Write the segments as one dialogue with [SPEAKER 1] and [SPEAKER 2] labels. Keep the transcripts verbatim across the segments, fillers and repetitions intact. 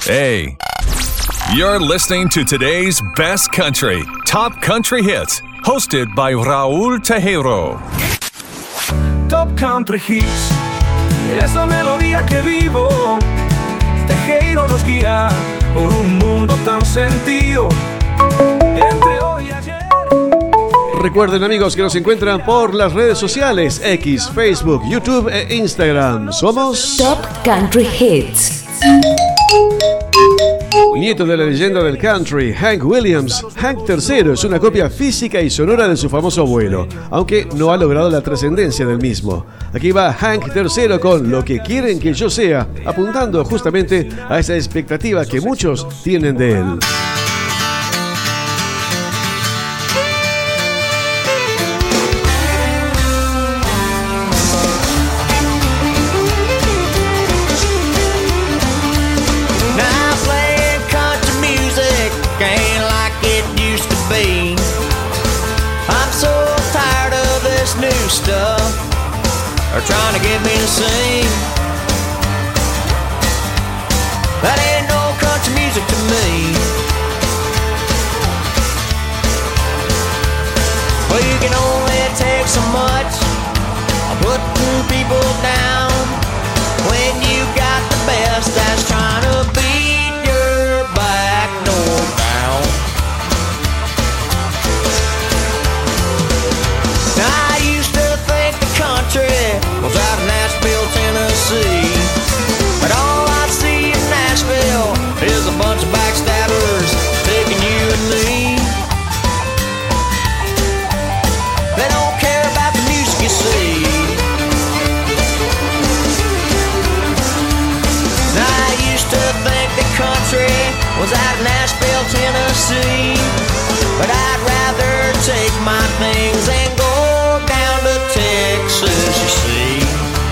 [SPEAKER 1] Hey, you're listening to today's best country, Top Country Hits, hosted by Raúl Tejero.
[SPEAKER 2] Top Country Hits, es la melodía que vivo. Tejero nos guía por un mundo tan sentido. Entre hoy y ayer.
[SPEAKER 3] Recuerden, amigos, que nos encuentran por las redes sociales X, Facebook, YouTube e Instagram. Somos
[SPEAKER 4] Top Country Hits.
[SPEAKER 3] Nieto de la leyenda del country, Hank Williams, Hank tercero es una copia física y sonora de su famoso abuelo, aunque no ha logrado la trascendencia del mismo. Aquí va Hank tercero con Lo que quieren que yo sea, apuntando justamente a esa expectativa que muchos tienen de él.
[SPEAKER 5] Stuff are trying to get me to sing. That ain't no country music to me. Well, you can only take so much putting people down when you got the best that's trying to beat your back door down. Now, was out of Nashville, Tennessee, but all I see in Nashville is a bunch of backstabbers taking you and me. They don't care about the music, you see. Now I used to think the country was out of Nashville, Tennessee, but I'd rather take my things and go down to Texas, you see.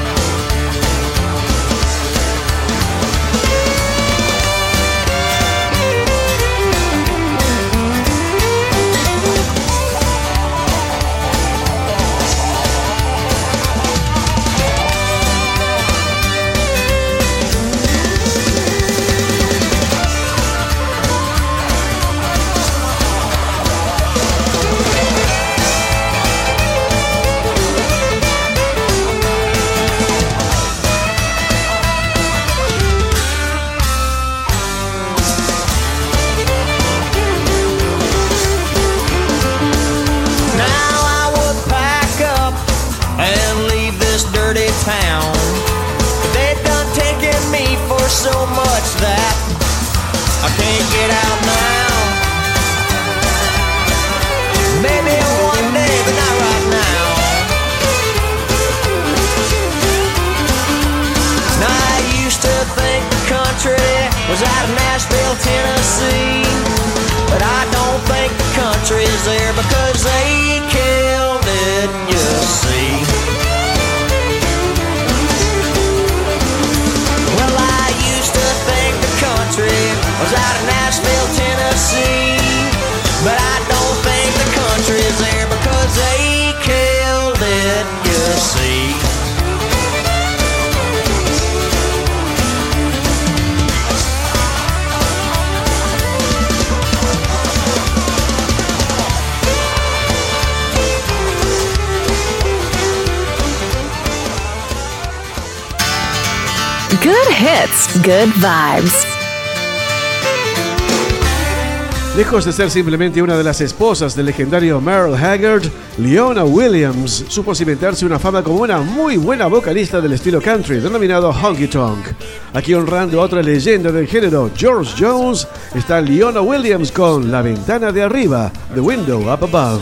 [SPEAKER 5] Town. They done taken me for so much that I can't get out now. Maybe one day, but not right now. Now I used to think the country was out of Nashville, Tennessee, but I don't think the country's there because they killed it, you see. Was out of Nashville, Tennessee, but I don't think the country's there because they killed it, you see.
[SPEAKER 4] Good hits, good vibes.
[SPEAKER 3] Lejos de ser simplemente una de las esposas del legendario Merle Haggard, Leona Williams supo cimentarse una fama como una muy buena vocalista del estilo country, denominado honky tonk. Aquí honrando a otra leyenda del género, George Jones, está Leona Williams con La Ventana de Arriba, The Window Up Above.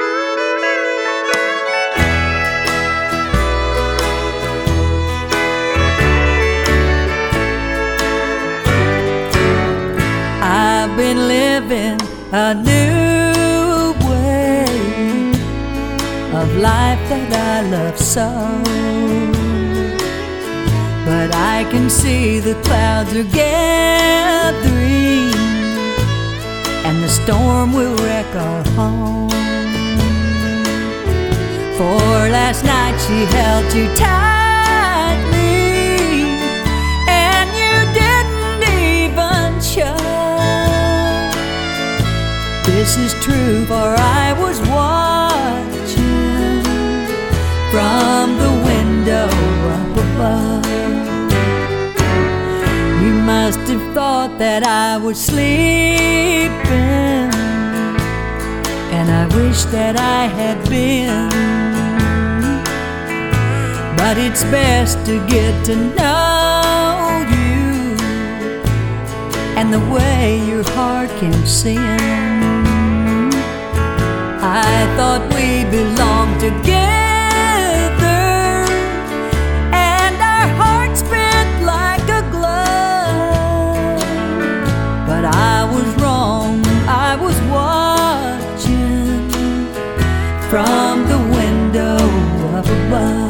[SPEAKER 6] I've been living a new way of life that I love so, but I can see the clouds are gathering and the storm will wreck our home. For last night she held you tightly and you didn't even true, for I was watching from the window up above. You must have thought that I was sleeping, and I wish that I had been. But it's best to get to know you and the way your heart can sing. I thought we belonged together, and our hearts fit like a glove. But I was wrong, I was watching from the window up above.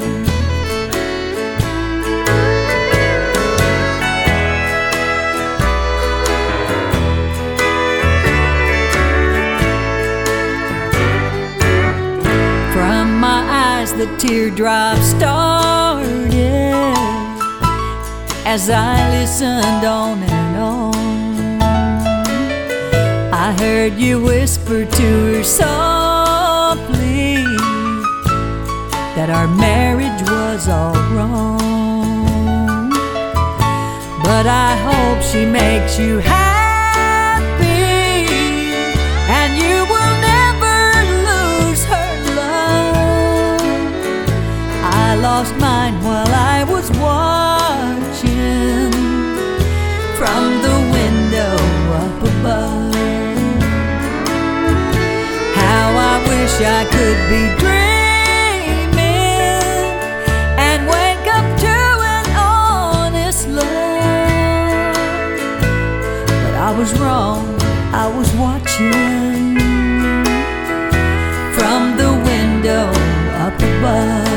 [SPEAKER 6] The teardrops started as I listened on and on. I heard you whisper to her softly that our marriage was all wrong. But I hope she makes you happy, and you will never lose her love. I lost mine while I was watching from the window up above. How I wish I could be dreaming and wake up to an honest love. But I was wrong, I was watching from the window up above.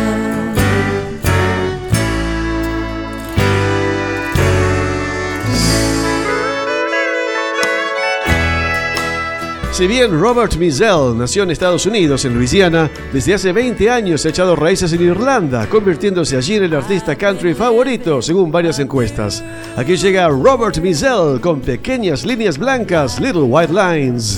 [SPEAKER 3] Si bien Robert Mizell nació en Estados Unidos, en Luisiana, desde hace veinte años ha echado raíces en Irlanda, convirtiéndose allí en el artista country favorito, según varias encuestas. Aquí llega Robert Mizell con Pequeñas Líneas Blancas, Little White Lines.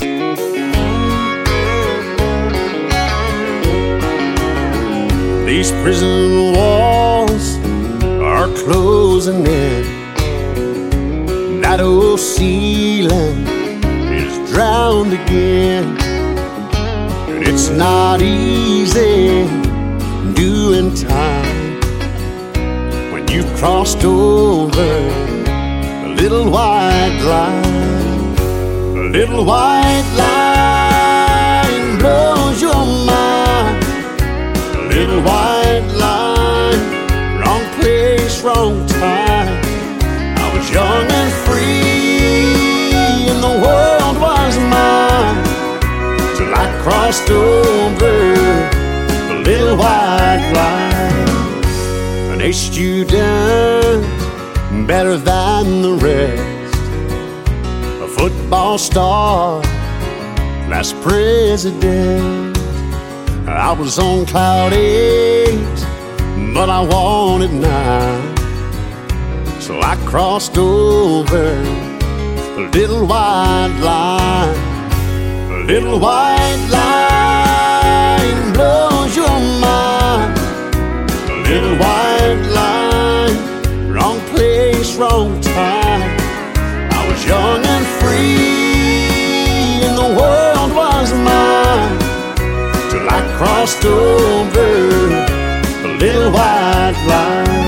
[SPEAKER 7] These prison walls are closing in. That old ceiling drowned again, and it's not easy doing time when you've crossed over a little white line. A little white line blows your mind. A little white line, wrong place, wrong time. I was young and free, and the world was mine, till I crossed over the little white line. An A student, better than the rest, a football star, last president. I was on cloud eight, but I wanted nine, so I crossed over a little white line. A little white line blows your mind. A little white line, wrong place, wrong time. I was young and free, and the world was mine, till I crossed over a little white line.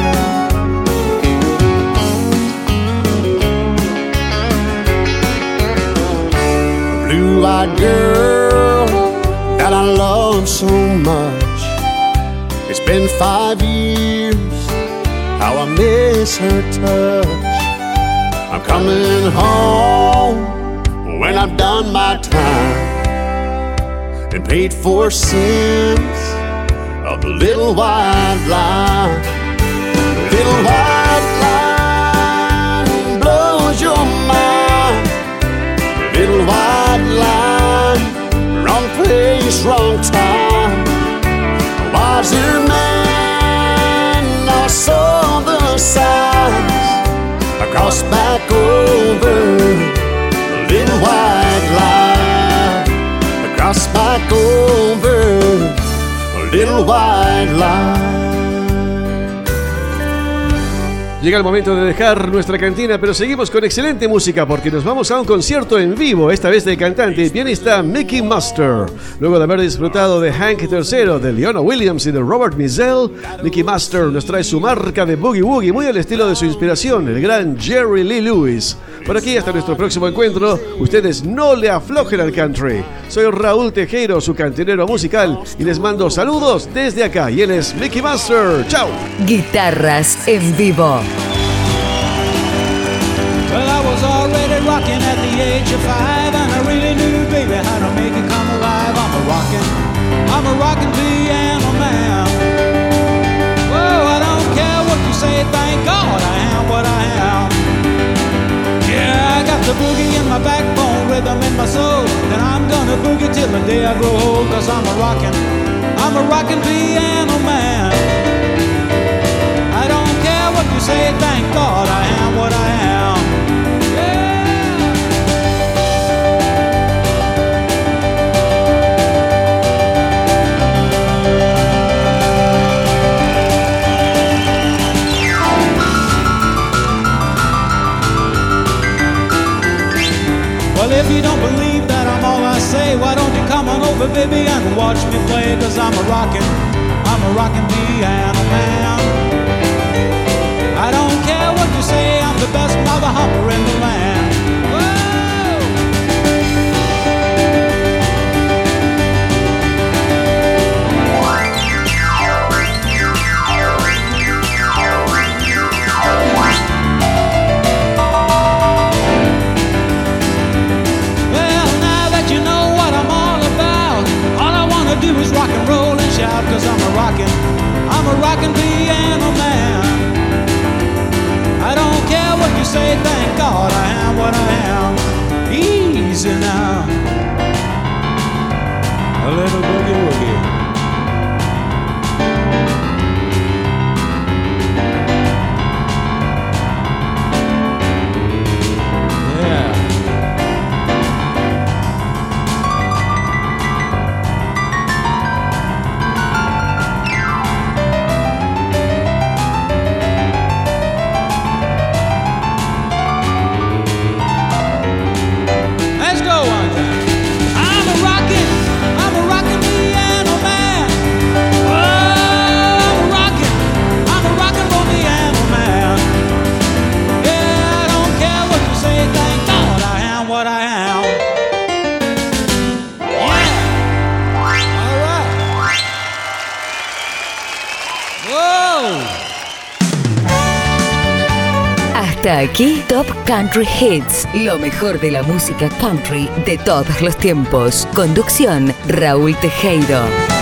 [SPEAKER 7] Blue-eyed girl that I love so much. It's been five years, how I miss her touch. I'm coming home when I've done my time and paid for sins of the little white line. The little white line blows your mind. The little white line, wrong place, wrong time. A wiser man, I saw the signs. I crossed back over the little white line. little white lie.
[SPEAKER 3] Llega el momento de dejar nuestra cantina, pero seguimos con excelente música porque nos vamos a un concierto en vivo, esta vez del cantante y pianista Mickey Master. Luego de haber disfrutado de Hank tercero, de Leona Williams y de Robert Mizell, Mickey Master nos trae su marca de boogie woogie muy al estilo de su inspiración, el gran Jerry Lee Lewis. Por aquí hasta nuestro próximo encuentro, ustedes no le aflojen al country. Soy Raúl Tejero, su cantinero musical, y les mando saludos desde acá. Y él es Mickey Master. ¡Chao!
[SPEAKER 4] Guitarras en vivo.
[SPEAKER 8] Well, I was already rocking at the age of five, and I really knew, baby, how to make it come alive. I'm a rockin', I'm a rockin' piano man. Whoa, I don't care what you say, thank God I am what I am. Yeah, I got the boogie in my backbone, rhythm in my soul, and I'm gonna boogie till the day I grow old, cause I'm a rockin', I'm a rockin' piano man. I don't care what you say, thank God I am what I am. Well, if you don't believe that I'm all I say, why don't you come on over, baby, and watch me play? Cause I'm a rockin', I'm a rockin' piano man. I don't care what you say, I'm the best mother humper in the land. Do is rock and roll and shout, cause I'm a rockin', I'm a rockin' piano man. I don't care what you say, thank God I am what I am. Easy now, a little boogie woogie.
[SPEAKER 4] Hasta aquí Top Country Hits, lo mejor de la música country de todos los tiempos. Conducción, Raúl Tejero.